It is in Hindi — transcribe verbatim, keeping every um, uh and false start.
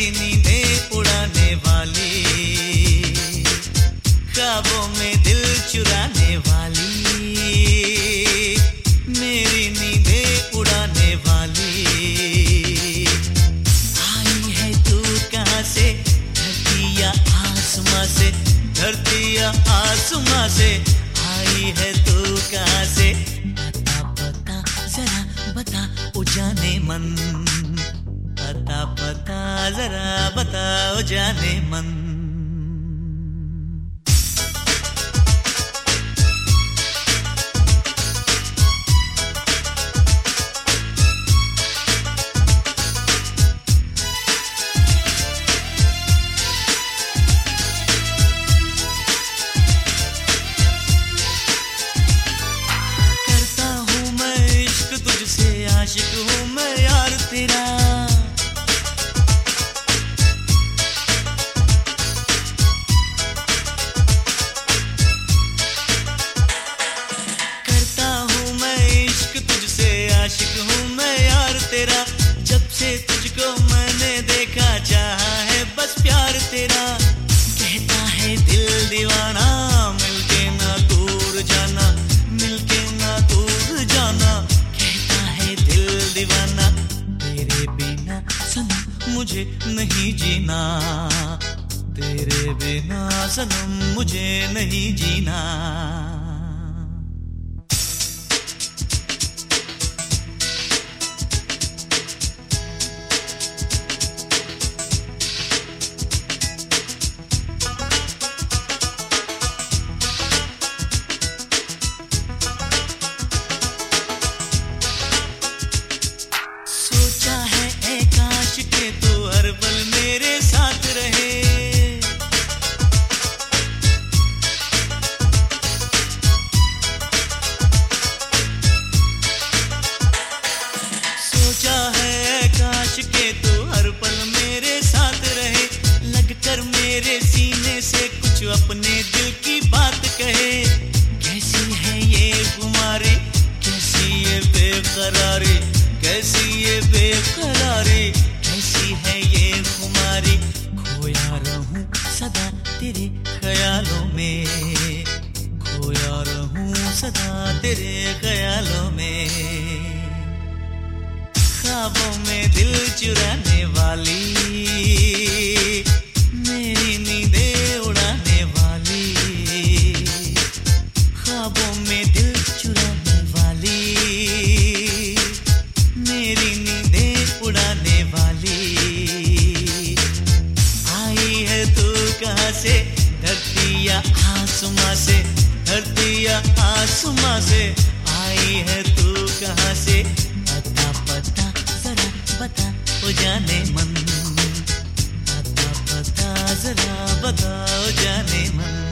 मेरी नींदें उड़ाने वाली, ख्वाबों में दिल चुराने वाली, मेरी नींदें उड़ाने वाली। आई है तू कहाँ से, धरती या आसमां से, धरती या आसमां से, आई है तू कहाँ से। बता बता जरा बता ओ जाने मन, बता बता जरा बता ओ जाने मन। आशिक हूँ मैं यार तेरा, करता हूँ मैं इश्क तुझसे, आशिक हूँ मैं यार तेरा। जब से तुझको मैंने देखा, चाहा है बस प्यार तेरा। कहता है दिल दीवाना, मिलके ना दूर जाना, मिलके ना दूर जाना। दीवाना तेरे बिना सनम मुझे नहीं जीना, तेरे बिना सनम मुझे नहीं जीना। के तू हर पल मेरे साथ रहे, सोचा है काश के तू हर पल मेरे साथ रहे। लगकर मेरे सीने से कुछ अपने दिल की बात कहे। कैसी है ये खुमारी, कैसी ये बेकरारी, कैसी ये बेकरारी, कैसी है ये खुमारी। खोया रहूं सदा तेरे ख्यालों में, खोया रहूं सदा तेरे ख्यालों में। ख्वाबों में दिल चुराने वाली, मेरी नींदें उड़ाने वाली, ख्वाबों में दिल चुराने वाली, मेरी नींदें उड़ाने वाली। आई है तू कहाँ से, धरती या आसमां से, धरती या आसमां से, आई है तू कहाँ से। बता बता जरा बता ओ जाने मन, बता बता जरा बता ओ जाने मन।